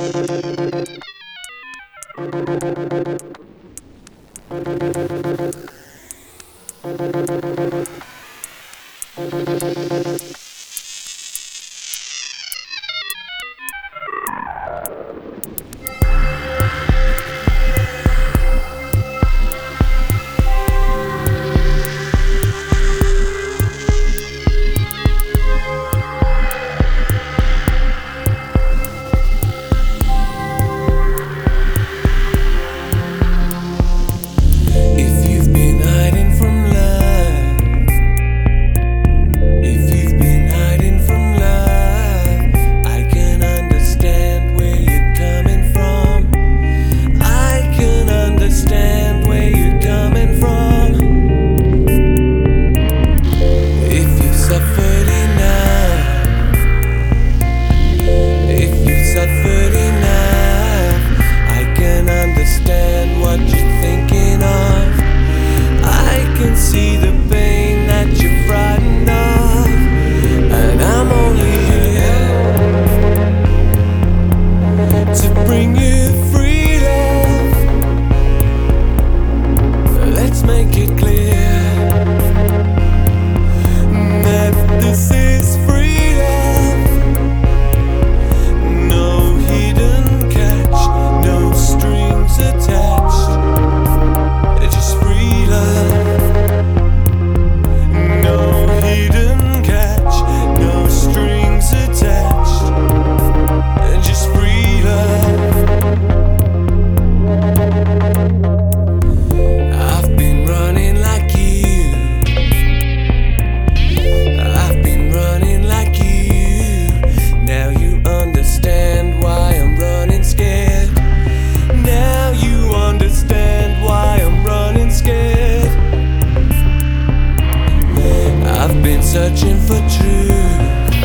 Searching for truth.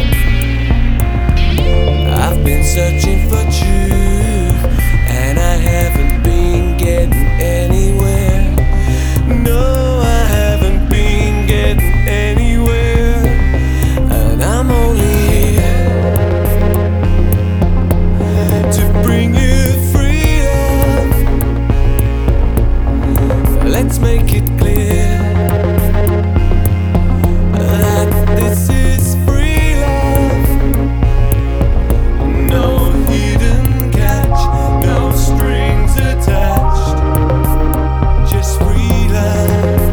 I've been searching for truth, and I haven't been getting anywhere. No, I haven't been getting anywhere, and I'm only here to bring you freedom. Let's make it clear. This is free love. No hidden catch, no strings attached. Just free love.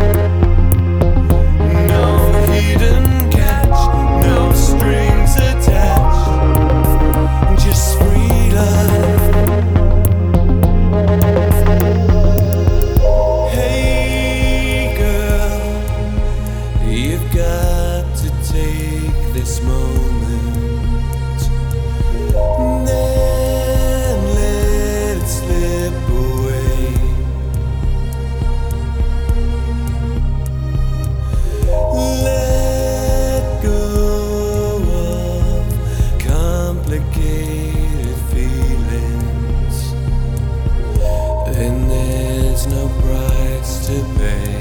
No hidden catch, no strings attached. Just free love. Hey girl, you've got to take this moment, then let it slip away. Let go of complicated feelings, then there's no price to pay.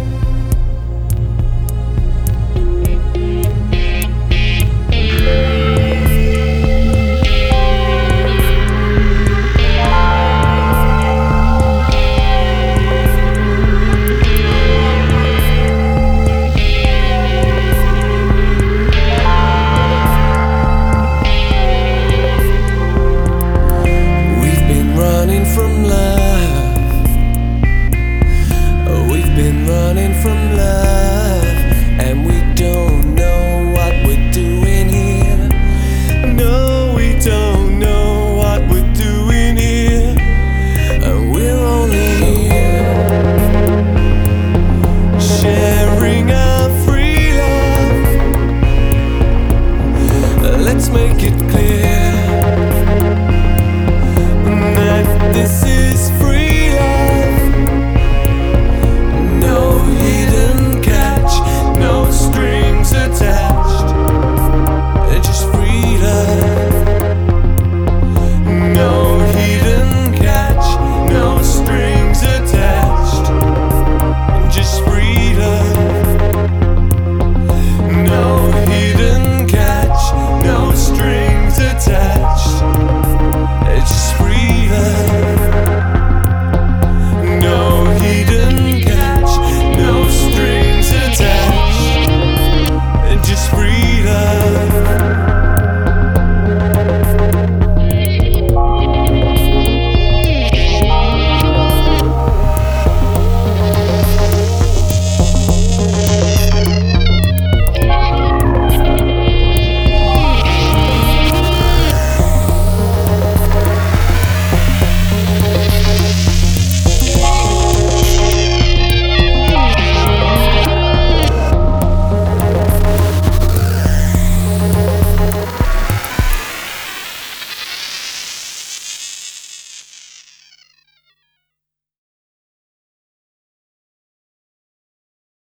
From love, we've been running from love, and we don't know what we're doing here. No, we don't know what we're doing here, and we're only here sharing our free love. Let's make it